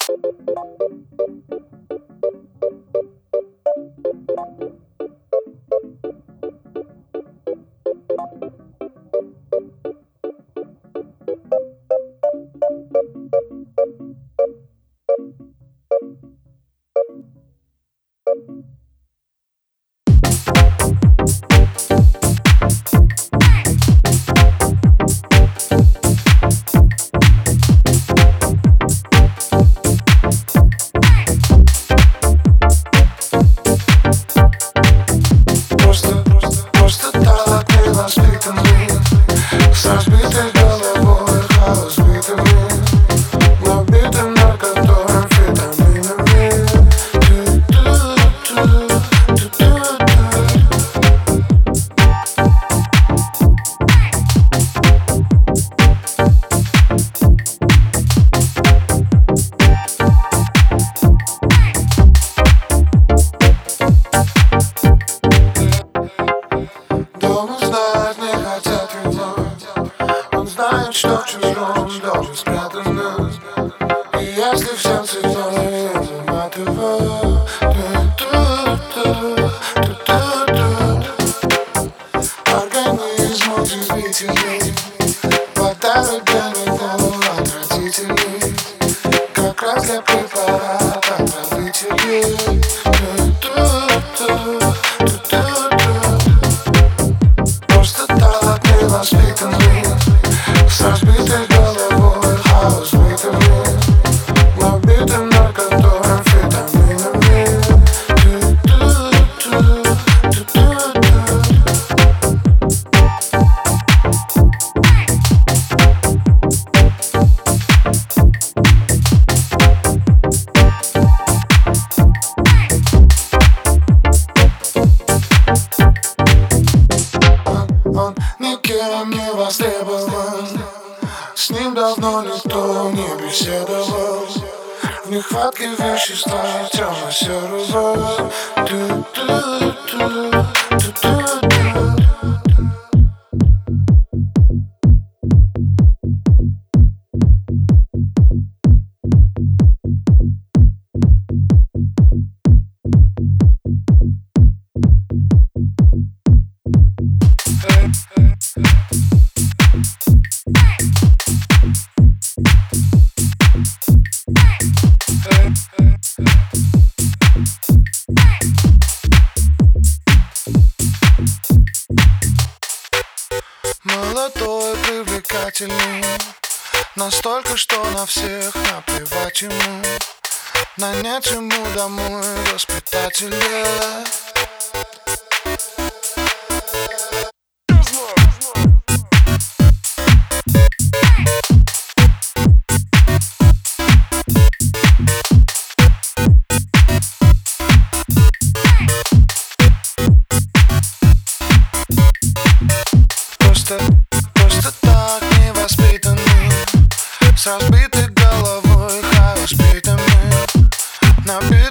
Просто так невоспитанный, с разбитой головой, хаос битами, набитым наркотой, амфетаминами. Дома знать не хотят его. Он знает, что в чужом доме спрятано. И если в сердце зоны заматываю, организм удивительный, хватает для него отвратительный, как раз для препарата отравителей. Просто так невоспитанный, с разбитой головой, хаос битами, набитым наркотой, амфетаминами. Он никем не востребован, с ним давно никто не беседовал. В нехватке вещества темно-серого. Молодой, привлекательный, настолько, что на всех наплевать ему. Нанять ему домой воспитателя. Просто так невоспитанный, с разбитой головой, хаос битами, набитым